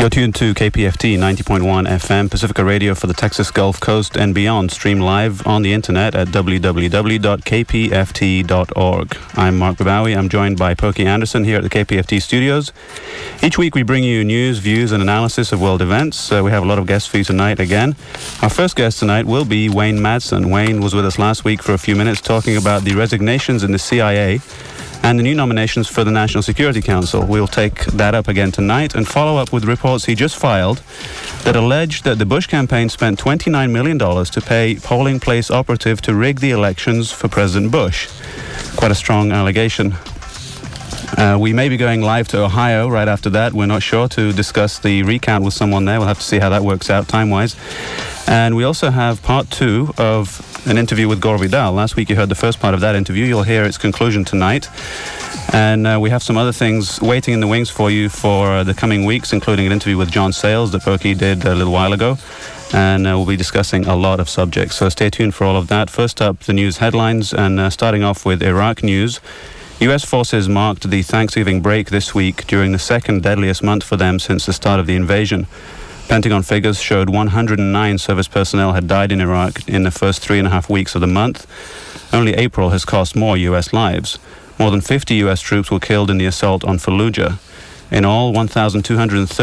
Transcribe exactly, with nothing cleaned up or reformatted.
You're tuned to K P F T ninety point one F M, Pacifica Radio for the Texas Gulf Coast and beyond. Stream live on the internet at w w w dot k p f t dot org. I'm Mark Babawi. I'm joined by Pokey Anderson here at the K P F T studios. Each week we bring you news, views, and analysis of world events. Uh, we have a lot of guests for you tonight again. Our first guest tonight will be Wayne Madsen. Wayne was with us last week for a few minutes talking about the resignations in the C I A and the new nominations for the National Security Council. We'll take that up again tonight and follow up with reports he just filed that allege that the Bush campaign spent twenty-nine million dollars to pay polling place operative to rig the elections for President Bush. Quite a strong allegation. Uh, we may be going live to Ohio right after that. We're not sure, to discuss the recount with someone there. We'll have to see how that works out time-wise. And we also have part two of an interview with Gore Vidal. Last week you heard the first part of that interview. You'll hear its conclusion tonight. And uh, we have some other things waiting in the wings for you for uh, the coming weeks, including an interview with John Sayles that Pokey did a little while ago. And uh, we'll be discussing a lot of subjects. So stay tuned for all of that. First up, the news headlines, and uh, starting off with Iraq news. U S forces marked the Thanksgiving break this week during the second deadliest month for them since the start of the invasion. Pentagon figures showed one hundred nine service personnel had died in Iraq in the first three and a half weeks of the month. Only April has cost more U S lives. More than fifty U S troops were killed in the assault on Fallujah. In all, one thousand two hundred thirty